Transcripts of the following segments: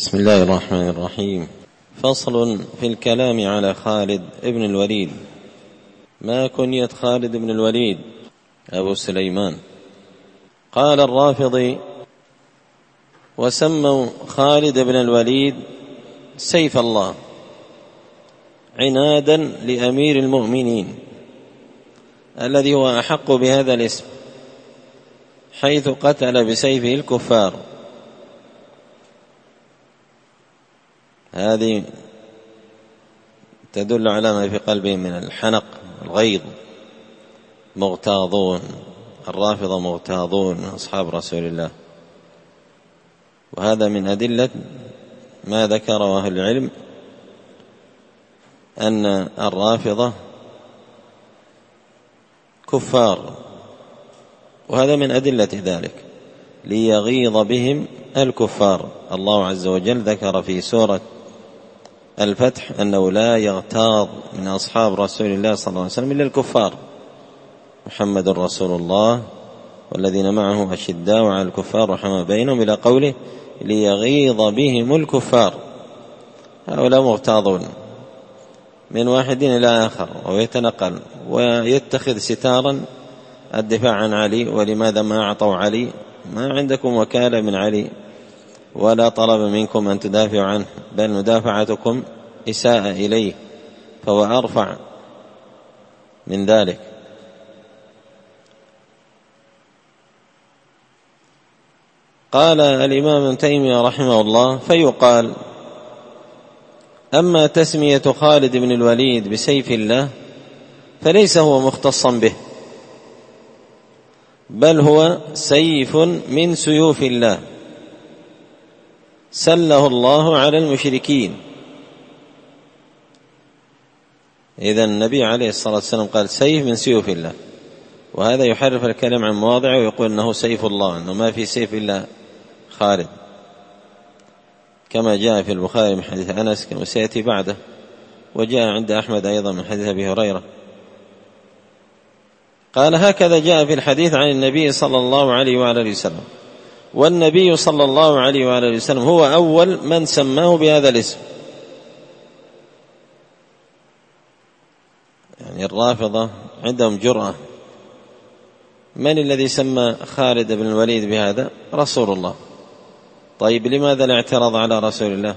بسم الله الرحمن الرحيم. فصل في الكلام على خالد بن الوليد. ما كنية خالد بن الوليد؟ أبو سليمان. قال الرافضي: وسموا خالد بن الوليد سيف الله عنادا لأمير المؤمنين الذي هو أحق بهذا الاسم، حيث قتل بسيفه الكفار. هذه تدل على ما في قلبهم من الحنق والغيظ. مغتاظون، الرافضة مغتاظون من أصحاب رسول الله، وهذا من أدلة ما ذكره أهل العلم أن الرافضة كفار، وهذا من أدلة ذلك ليغيظ بهم الكفار. الله عز وجل ذكر في سورة الفتح أنه لا يغتاظ من أصحاب رسول الله صلى الله عليه وسلم إلا الكفار. محمد رسول الله والذين معه أشداء على الكفار رحماء بينهم، إلى قوله ليغيظ بهم الكفار. هؤلاء مغتاظون من واحد إلى آخر، ويتنقل ويتخذ ستارا الدفاع عن علي. ولماذا ما أعطوا علي؟ ما عندكم وكالة من علي ولا طلب منكم أن تدافعوا عنه، بل مدافعتكم إساءة إليه، فهو أرفع من ذلك. قال الإمام ابن تيمية رحمه الله: فيقال: أما تسمية خالد بن الوليد بسيف الله فليس هو مختصا به، بل هو سيف من سيوف الله سله الله على المشركين. إذن النبي عليه الصلاة والسلام قال سيف من سيوف الله، وهذا يحرف الكلام عن مواضعه ويقول أنه سيف الله، أنه ما في سيف إلا خالد، كما جاء في البخاري من حديث أنس كما سيأتي بعده، وجاء عند أحمد أيضا من حديث أبي هريرة. قال: هكذا جاء في الحديث عن النبي صلى الله عليه وآله وسلم، والنبي صلى الله عليه وآله وسلم هو أول من سماه بهذا الاسم. يعني الرافضة عندهم جرأة. من الذي سمى خالد بن الوليد بهذا؟ رسول الله. طيب لماذا الاعتراض على رسول الله؟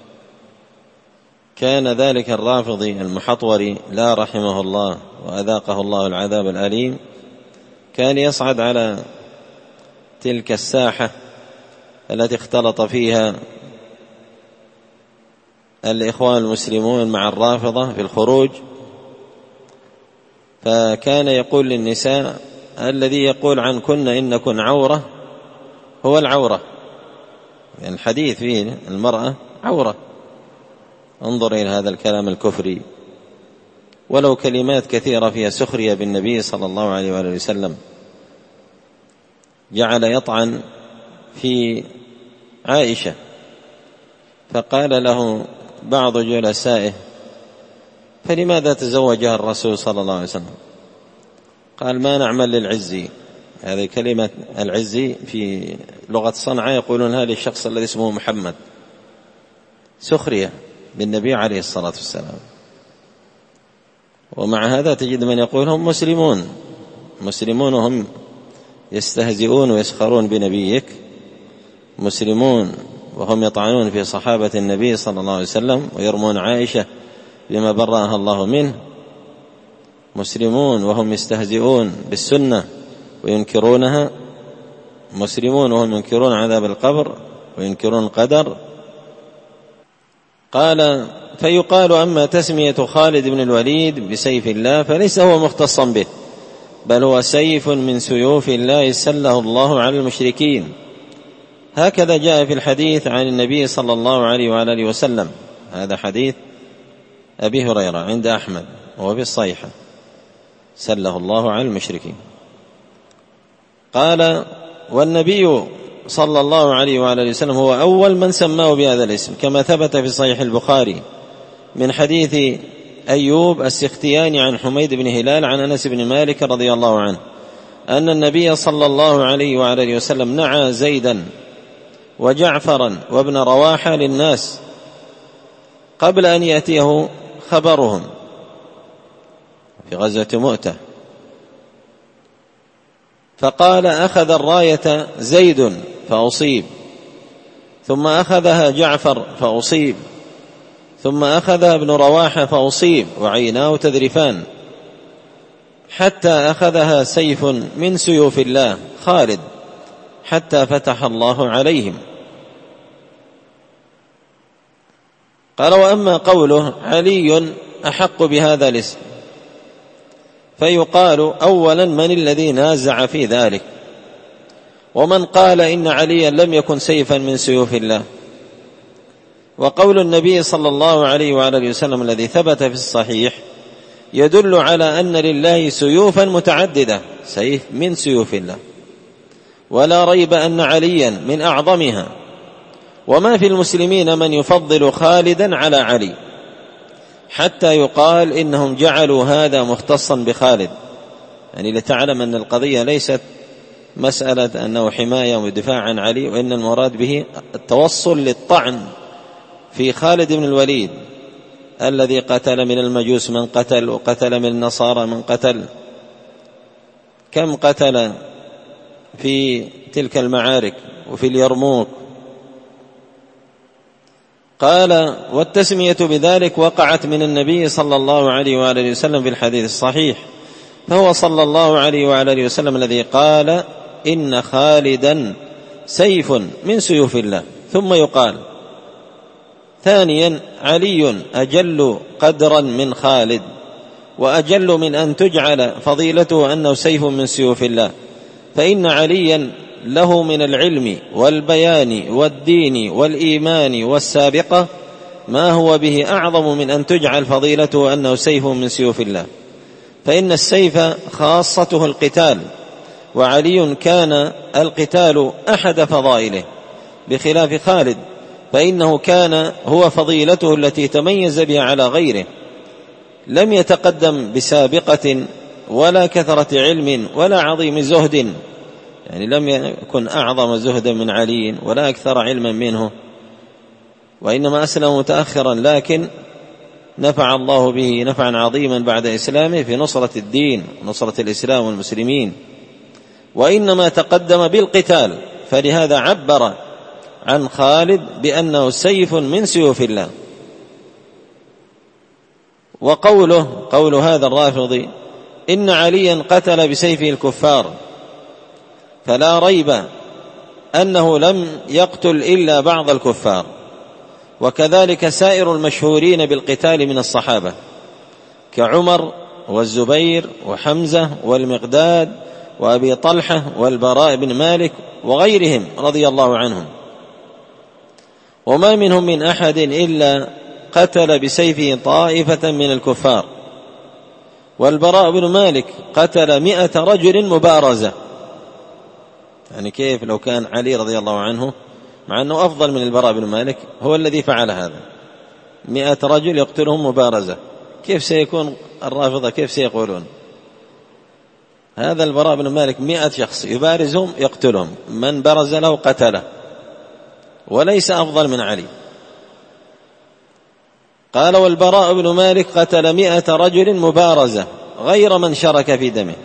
كان ذلك الرافضي المحطوري لا رحمه الله وأذاقه الله العذاب الأليم، كان يصعد على تلك الساحة التي اختلط فيها الإخوان المسلمون مع الرافضة في الخروج، فكان يقول للنساء: الذي يقول عنكن إنكن عورة هو العورة. يعني الحديث فيه المرأة عورة. انظر إلى هذا الكلام الكفري، ولو كلمات كثيرة فيها سخرية بالنبي صلى الله عليه وآله وسلم. جعل يطعن في عائشة، فقال له بعض جلسائه: فلماذا تزوجها الرسول صلى الله عليه وسلم؟ قال: ما نعمل للعزي. هذه كلمة العزي في لغة صنعاء يقولونها للشخص الذي اسمه محمد، سخرية بالنبي عليه الصلاة والسلام. ومع هذا تجد من يقول هم مسلمون وهم يستهزئون ويسخرون بنبيك، مسلمون وهم يطعنون في صحابة النبي صلى الله عليه وسلم ويرمون عائشة بما برأها الله منه، مسلمون وهم يستهزئون بالسنة وينكرونها، مسلمون وهم ينكرون عذاب القبر وينكرون القدر. قال: فيقال: أما تسمية خالد بن الوليد بسيف الله فليس هو مختصا به، بل هو سيف من سيوف الله سله الله على المشركين. هكذا جاء في الحديث عن النبي صلى الله عليه وآله وسلم. هذا حديث أبي هريرة عند أحمد وهو في الصحيحة، سله الله على المشركين. قال: والنبي صلى الله عليه وآله وسلم هو أول من سماه بهذا الاسم، كما ثبت في صحيح البخاري من حديث أيوب السختياني عن حميد بن هلال عن أنس بن مالك رضي الله عنه أن النبي صلى الله عليه وآله وسلم نعى زيدا وجعفرا وابن رواحة للناس قبل أن يأتيه خبرهم في غزوة مؤتة، فقال: أخذ الراية زيد فأصيب، ثم أخذها جعفر فأصيب، ثم أخذها ابن رواحة فأصيب وعيناه تذرفان، حتى أخذها سيف من سيوف الله خالد حتى فتح الله عليهم. قال: وأما قوله علي أحق بهذا الاسم، فيقال: أولا من الذي نازع في ذلك؟ ومن قال إن عليا لم يكن سيفا من سيوف الله؟ وقول النبي صلى الله عليه وآله وسلم الذي ثبت في الصحيح يدل على أن لله سيوفا متعددة، سيف من سيوف الله، ولا ريب أن عليا من أعظمها. وما في المسلمين من يفضل خالدا على علي، حتى يقال إنهم جعلوا هذا مختصا بخالد، يعني لتعلم أن القضية ليست مسألة أنه حماية ودفاع عن علي، وإن المراد به التوصل للطعن في خالد بن الوليد الذي قتل من المجوس من قتل، وقتل من النصارى من قتل. كم قتل في تلك المعارك وفي اليرموك. قال: والتسمية بذلك وقعت من النبي صلى الله عليه وآله وسلم في الحديث الصحيح، فهو صلى الله عليه وآله وسلم الذي قال: إن خالدا سيف من سيوف الله. ثم يقال: ثانيا علي أجل قدرا من خالد، وأجل من أن تجعل فضيلته أنه سيف من سيوف الله، فإن عليا له من العلم والبيان والدين والإيمان والسابقة ما هو به أعظم من أن تجعل فضيلته أنه سيف من سيوف الله، فإن السيف خاصته القتال، وعلي كان القتال أحد فضائله، بخلاف خالد فإنه كان هو فضيلته التي تميز بها على غيره، لم يتقدم بسابقة ولا كثرة علم ولا عظيم زهد، يعني لم يكن أعظم زهدا من علي ولا أكثر علما منه، وإنما أسلم متأخرا، لكن نفع الله به نفعا عظيما بعد إسلامه في نصرة الدين ونصرة الإسلام والمسلمين، وإنما تقدم بالقتال، فلهذا عبر عن خالد بأنه سيف من سيوف الله. قول هذا الرافضي إن عليا قتل بسيفه الكفار، فلا ريب أنه لم يقتل إلا بعض الكفار، وكذلك سائر المشهورين بالقتال من الصحابة كعمر والزبير وحمزة والمقداد وأبي طلحة والبراء بن مالك وغيرهم رضي الله عنهم، وما منهم من أحد إلا قتل بسيفه طائفة من الكفار. والبراء بن مالك قتل 100 رجل مبارزة، يعني كيف لو كان علي رضي الله عنه مع أنه أفضل من البراء بن مالك هو الذي فعل هذا، 100 رجل يقتلهم مبارزة، كيف سيكون الرافضة؟ كيف سيقولون هذا البراء بن مالك 100 شخص يبارزهم يقتلهم، من برز له قتله، وليس أفضل من علي. قال: والبراء بن مالك قتل 100 رجل مبارزة غير من شرك في دمه.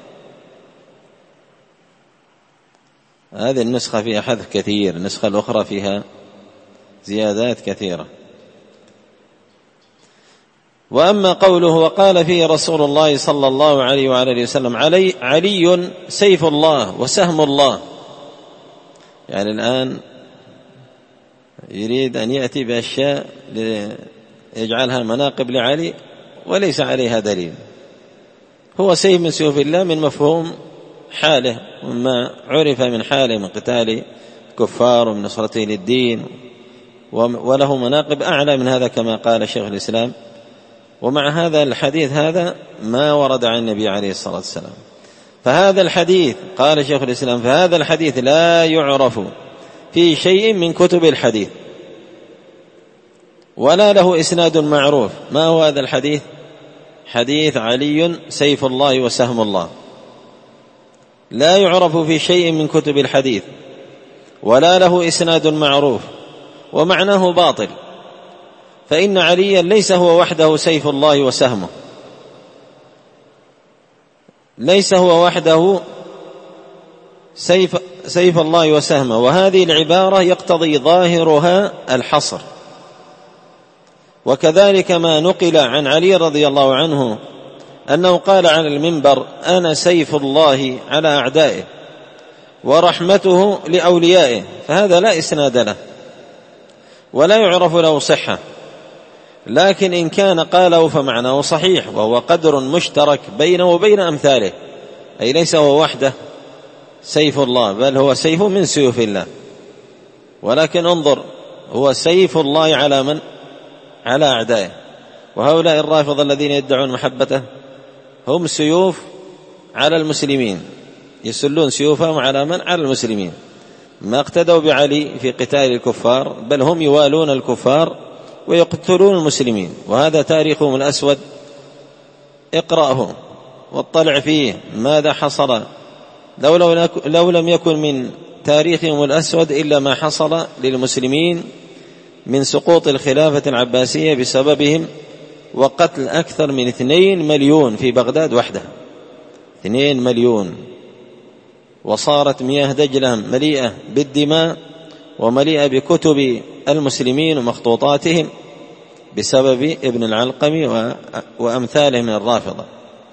هذه النسخة فيها حذف كثير، النسخة الأخرى فيها زيادات كثيرة. وأما قوله وقال فيه رسول الله صلى الله عليه وآله وسلم علي سيف الله وسهم الله، يعني الآن يريد أن يأتي بأشياء ليجعلها مناقب لعلي وليس عليها دليل. هو سيف من سيوف الله من مفهوم حاله وما عرف من حاله من قتال كفار ومن نصرته للدين، وله مناقب أعلى من هذا كما قال شيخ الإسلام. ومع هذا الحديث هذا ما ورد عن النبي عليه الصلاة والسلام، فهذا الحديث قال شيخ الإسلام فهذا الحديث لا يعرف في شيء من كتب الحديث ولا له إسناد معروف. ما هو هذا الحديث؟ حديث علي سيف الله وسهم الله، لا يعرف في شيء من كتب الحديث ولا له إسناد معروف، ومعناه باطل، فإن عليا ليس هو وحده سيف الله وسهمه، ليس هو وحده سيف الله وسهمه. وهذه العبارة يقتضي ظاهرها الحصر. وكذلك ما نقل عن علي رضي الله عنه أنه قال على المنبر: أنا سيف الله على أعدائه ورحمته لأوليائه، فهذا لا إسناد له ولا يعرف له صحة، لكن إن كان قاله فمعناه صحيح، وهو قدر مشترك بينه وبين أمثاله، أي ليس هو وحده سيف الله، بل هو سيف من سيوف الله. ولكن انظر، هو سيف الله على من؟ على أعدائه. وهؤلاء الرافضة الذين يدعون محبته هم سيوف على المسلمين، يسلون سيوفهم على من؟ على المسلمين. ما اقتدوا بعلي في قتال الكفار، بل هم يوالون الكفار ويقتلون المسلمين، وهذا تاريخهم الأسود. اقرأه واطلع فيه ماذا حصل، لو لم يكن من تاريخهم الأسود إلا ما حصل للمسلمين من سقوط الخلافة العباسية بسببهم، وقتل أكثر من 2 مليون في بغداد وحدها، 2 مليون، وصارت مياه دجلة مليئة بالدماء ومليئة بكتب المسلمين ومخطوطاتهم بسبب ابن العلقم وأمثاله من الرافضة.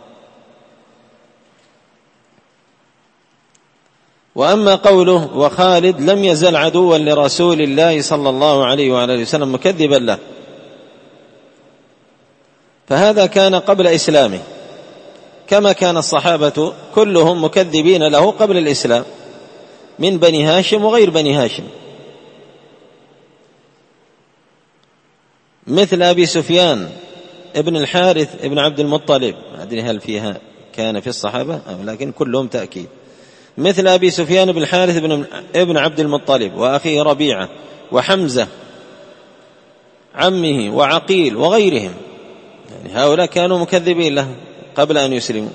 وأما قوله: وخالد لم يزل عدوا لرسول الله صلى الله عليه وعلى وسلم مكذبا له، فهذا كان قبل إسلامه، كما كان الصحابة كلهم مكذبين له قبل الإسلام، من بني هاشم وغير بني هاشم، مثل أبي سفيان ابن الحارث ابن عبد المطلب، ما أدري هل فيها كان في الصحابة، لكن كلهم تأكيد، مثل أبي سفيان بن الحارث ابن عبد المطلب، وأخيه ربيعة، وحمزة عمه، وعقيل، وغيرهم. يعني هؤلاء كانوا مكذبين له قبل أن يسلموا،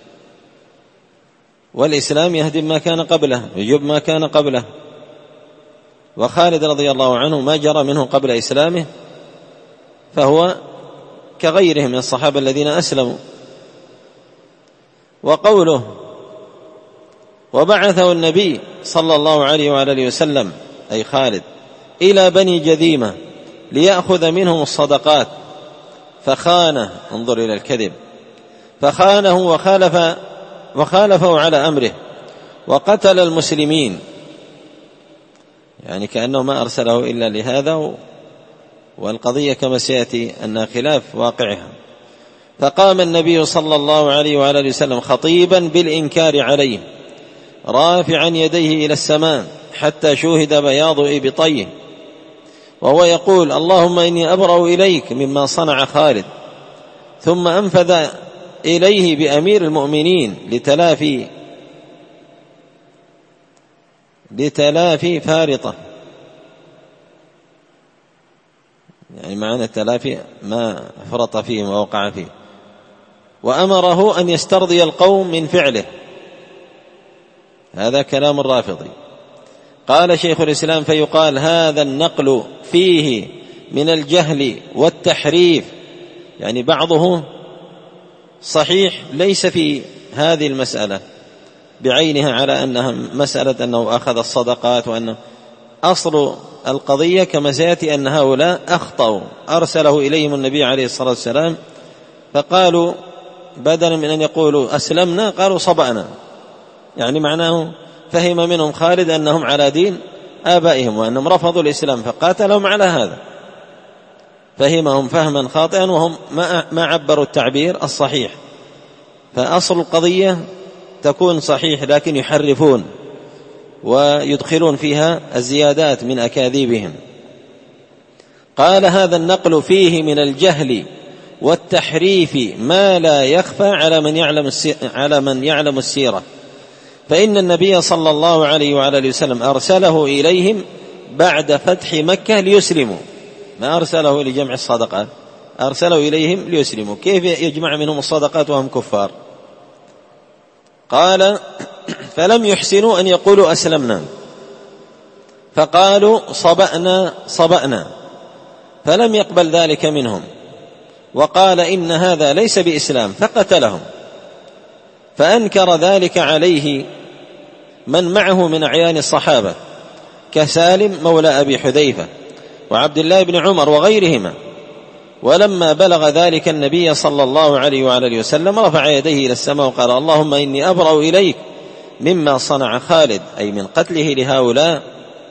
والإسلام يهدم ما كان قبله، يجب ما كان قبله. وخالد رضي الله عنه ما جرى منه قبل إسلامه، فهو كغيره من الصحابة الذين أسلموا. وقوله: وبعثه النبي صلى الله عليه وعلى وسلم، أي خالد، إلى بني جذيمة ليأخذ منهم الصدقات فخانه، انظر إلى الكذب، فخانه وخالفه على أمره وقتل المسلمين، يعني كأنه ما أرسله إلا لهذا، والقضية كما سيأتي أنها خلاف واقعها. فقام النبي صلى الله عليه وعلى وسلم خطيبا بالإنكار عليه، رافعا يديه إلى السماء حتى شوهد بياض إبطيه، وهو يقول: اللهم إني أبرأ إليك مما صنع خالد. ثم أنفذ إليه بأمير المؤمنين لتلافي فارطة، يعني معنى التلافي ما فرط فيه ووقع فيه، وأمره أن يسترضي القوم من فعله. هذا كلام الرافضي. قال شيخ الإسلام: فيقال هذا النقل فيه من الجهل والتحريف، يعني بعضه صحيح ليس في هذه المسألة بعينها على أنها مسألة أنه أخذ الصدقات، وأنه أصل القضية كما سيأتي أن هؤلاء أخطأوا، أرسله إليهم النبي عليه الصلاة والسلام، فقالوا بدلا من أن يقولوا أسلمنا قالوا صبأنا، يعني معناه فهم منهم خالد أنهم على دين آبائهم وأنهم رفضوا الإسلام، فقاتلهم على هذا، فهمهم فهما خاطئا، وهم ما عبروا التعبير الصحيح. فأصل القضية تكون صحيح، لكن يحرفون ويدخلون فيها الزيادات من أكاذيبهم. قال: هذا النقل فيه من الجهل والتحريف ما لا يخفى على من يعلم السيرة، فإن النبي صلى الله عليه وعلى وسلم أرسله إليهم بعد فتح مكة ليسلموا، ما أرسله لجمع الصدقات، أرسله إليهم ليسلموا. كيف يجمع منهم الصدقات وهم كفار؟ قال: فلم يحسنوا أن يقولوا أسلمنا، فقالوا صبأنا صبأنا، فلم يقبل ذلك منهم وقال إن هذا ليس بإسلام فقتلهم. فأنكر ذلك عليه من معه من أعيان الصحابة كسالم مولى أبي حذيفة وعبد الله بن عمر وغيرهما. ولما بلغ ذلك النبي صلى الله عليه وآله وسلم رفع يديه إلى السماء وقال اللهم إني أبرأ إليك مما صنع خالد، أي من قتله لهؤلاء.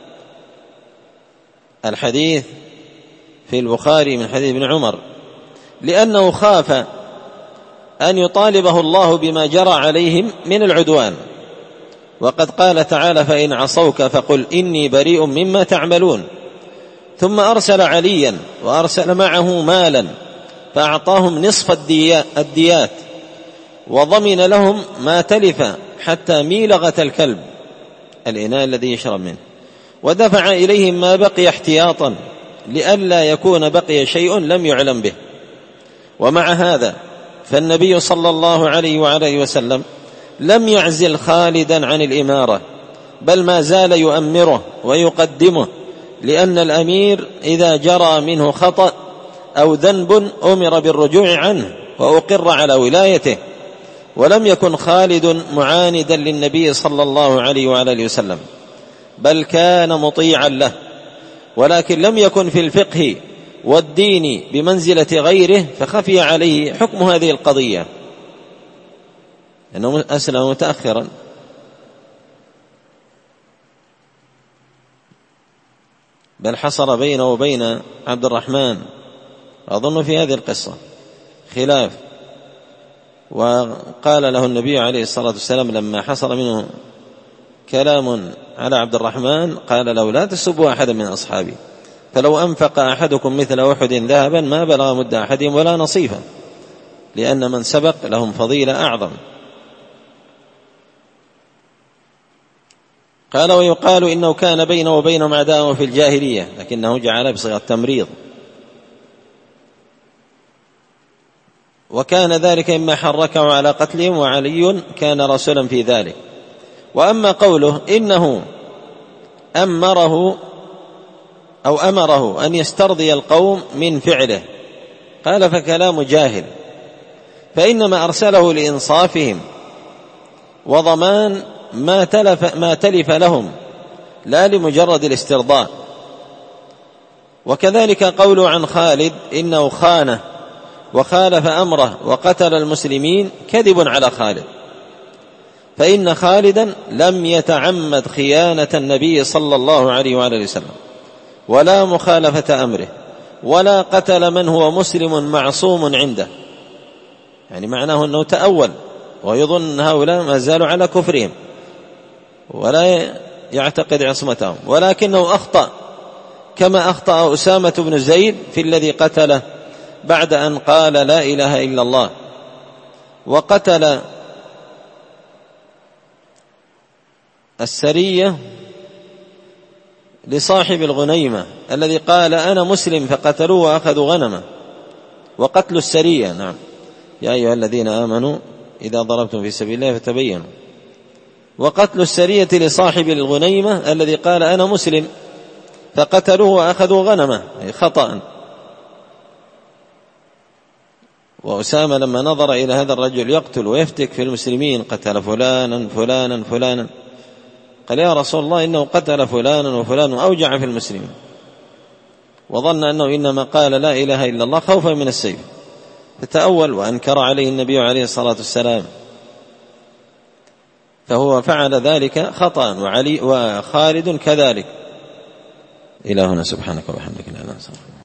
الحديث في البخاري من حديث ابن عمر، لأنه خاف أن يطالبه الله بما جرى عليهم من العدوان، وقد قال تعالى فإن عصوك فقل إني بريء مما تعملون. ثم أرسل عليا وأرسل معه مالا فأعطاهم نصف الديات، وضمن لهم ما تلف حتى ميلغة الكلب الإناء الذي يشرب منه، ودفع إليهم ما بقي احتياطا لئلا يكون بقي شيء لم يعلم به. ومع هذا فالنبي صلى الله عليه وآله وسلم لم يعزل خالدا عن الإمارة، بل ما زال يؤمره ويقدمه، لأن الأمير إذا جرى منه خطأ أو ذنب أمر بالرجوع عنه وأقر على ولايته. ولم يكن خالد معاندا للنبي صلى الله عليه وآله وسلم، بل كان مطيعا له، ولكن لم يكن في الفقه والدين بمنزلة غيره، فخفي عليه حكم هذه القضية أنه أسلم متأخرا. بل حصل بينه وبين عبد الرحمن أظن في هذه القصة خلاف، وقال له النبي عليه الصلاة والسلام لما حصل منه كلام على عبد الرحمن قال له لا تسبوا أحدا من أصحابي، فلو أنفق أحدكم مثل أحد ذهبا ما بلغ مد أحدهم ولا نصيفا، لأن من سبق لهم فضيلة أعظم. قال ويقال إنه كان بينه وبينهم عداوة في الجاهلية، لكنه جعل بصيغة التمريض، وكان ذلك إما حركه على قتلهم، وعلي كان رسولا في ذلك. وأما قوله إنه أمره أن يسترضي القوم من فعله، قال فكلام جاهل، فإنما أرسله لإنصافهم وضمان ما تلف لهم، لا لمجرد الاسترضاء. وكذلك قوله عن خالد إنه خانه وخالف أمره وقتل المسلمين كذب على خالد، فإن خالدا لم يتعمد خيانة النبي صلى الله عليه وآله وسلم ولا مخالفة أمره، ولا قتل من هو مسلم معصوم عنده، يعني معناه أنه تأول ويظن هؤلاء ما زالوا على كفرهم ولا يعتقد عصمتهم، ولكنه أخطأ كما أخطأ أسامة بن زيد في الذي قتله بعد أن قال لا إله إلا الله. وقتل السرية لصاحب الغنيمة الذي قال أنا مسلم فقتلوه وأخذوا غنمه. وقتل السرية نعم يا أيها الذين آمنوا إذا ضربتم في سبيل الله فتبينوا. وقتل السرية لصاحب الغنيمة الذي قال أنا مسلم فقتلوه وأخذوا غنمه خطأ. وأسامة لما نظر إلى هذا الرجل يقتل ويفتك في المسلمين قتل فلانا فلانا فلانا، قال يا رسول الله إنه قتل فلانا وفلانا وأوجع في المسلمين، وظن أنه إنما قال لا إله إلا الله خوفا من السيف، فتأول وأنكر عليه النبي عليه الصلاة والسلام، فهو فعل ذلك خطأ، وخالد كذلك. إلهنا سبحانك وبحمدك لا ننسى.